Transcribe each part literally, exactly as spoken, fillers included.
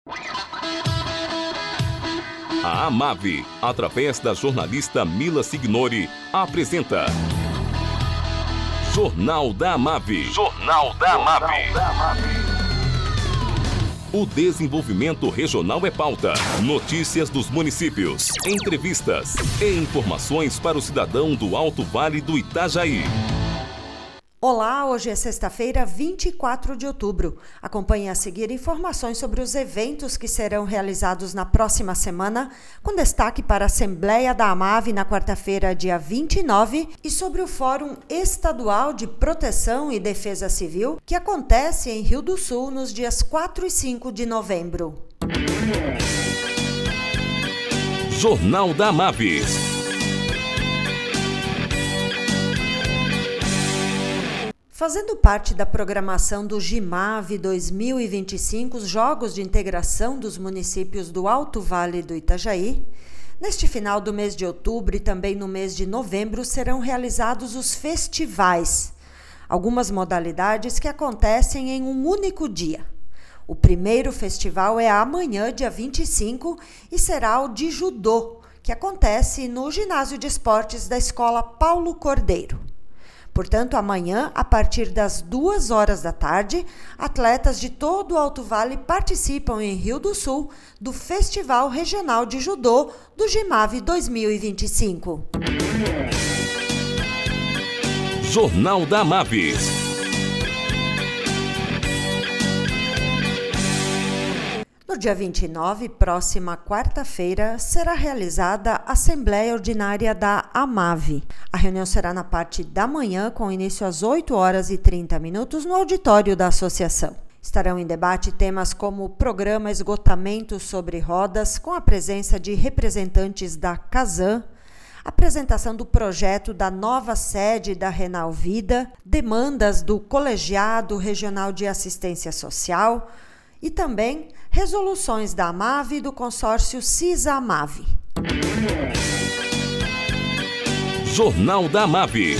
A Amave, através da jornalista Mila Signori, apresenta Jornal da Amave. Jornal da Amave. O desenvolvimento regional é pauta. Notícias dos municípios, entrevistas e informações para o cidadão do Alto Vale do Itajaí. Olá, hoje é sexta-feira, vinte e quatro de outubro. Acompanhe a seguir informações sobre os eventos que serão realizados na próxima semana, com destaque para a Assembleia da Amave na quarta-feira, dia vinte e nove, e sobre o Fórum Estadual de Proteção e Defesa Civil, que acontece em Rio do Sul nos dias quatro e cinco de novembro. Jornal da Amave. Fazendo parte da programação do GIMAVE dois mil e vinte e cinco, os Jogos de Integração dos Municípios do Alto Vale do Itajaí, neste final do mês de outubro e também no mês de novembro serão realizados os festivais, algumas modalidades que acontecem em um único dia. O primeiro festival é amanhã, dia vinte e cinco, e será o de judô, que acontece no Ginásio de Esportes da Escola Paulo Cordeiro. Portanto, amanhã, a partir das duas horas da tarde, atletas de todo o Alto Vale participam em Rio do Sul do Festival Regional de Judô do GIMAVE dois mil e vinte e cinco. Jornal da Amave. No dia vinte e nove, próxima quarta-feira, será realizada a Assembleia Ordinária da Amave. A reunião será na parte da manhã, com início às oito horas e trinta minutos, no auditório da associação. Estarão em debate temas como o programa Esgotamento sobre Rodas, com a presença de representantes da Casan, apresentação do projeto da nova sede da Renal Vida, demandas do Colegiado Regional de Assistência Social e também resoluções da Amave e do consórcio CISA-Amave. Jornal da Amave.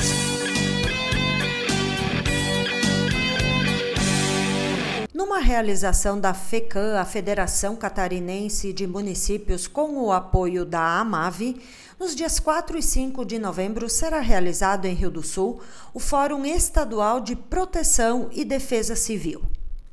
Numa realização da FECAM, a Federação Catarinense de Municípios, com o apoio da Amave, nos dias quatro e cinco de novembro será realizado em Rio do Sul o Fórum Estadual de Proteção e Defesa Civil.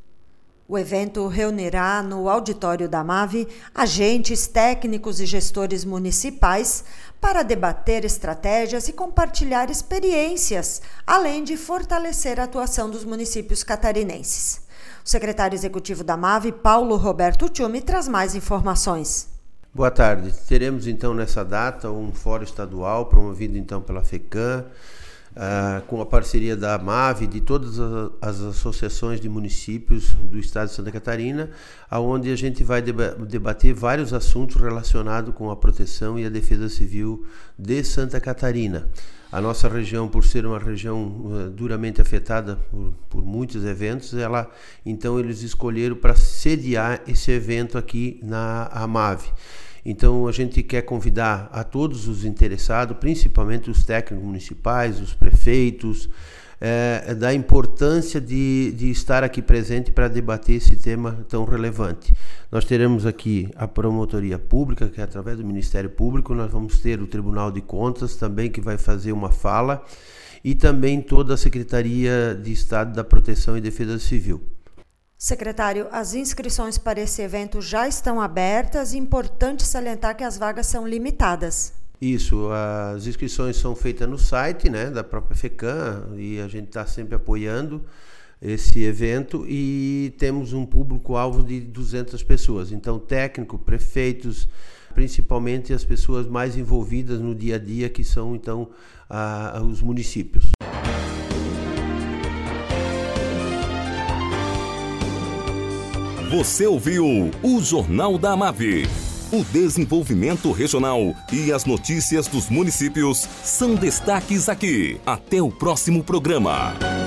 O evento reunirá no auditório da Amave agentes técnicos e gestores municipais para debater estratégias e compartilhar experiências, além de fortalecer a atuação dos municípios catarinenses. O secretário executivo da Amave, Paulo Roberto Tchumi, traz mais informações. Boa tarde. Teremos então nessa data um fórum estadual promovido então pela FECAM, Uh, com a parceria da Amave e de todas as, as associações de municípios do estado de Santa Catarina, onde a gente vai deba- debater vários assuntos relacionados com a proteção e a defesa civil de Santa Catarina. A nossa região, por ser uma região uh, duramente afetada por, por muitos eventos, ela, então eles escolheram para sediar esse evento aqui na Amave. Então, a gente quer convidar a todos os interessados, principalmente os técnicos municipais, os prefeitos, é, da importância de, de estar aqui presente para debater esse tema tão relevante. Nós teremos aqui a Promotoria Pública, que é através do Ministério Público, nós vamos ter o Tribunal de Contas também, que vai fazer uma fala, e também toda a Secretaria de Estado da Proteção e Defesa Civil. Secretário, as inscrições para esse evento já estão abertas e é importante salientar que as vagas são limitadas. Isso, as inscrições são feitas no site, né, da própria FECAM, e a gente está sempre apoiando esse evento e temos um público-alvo de duzentas pessoas. Então, técnico, prefeitos, principalmente as pessoas mais envolvidas no dia a dia, que são então ah, os municípios. Você ouviu o Jornal da Amave. O desenvolvimento regional e as notícias dos municípios são destaques aqui. Até o próximo programa.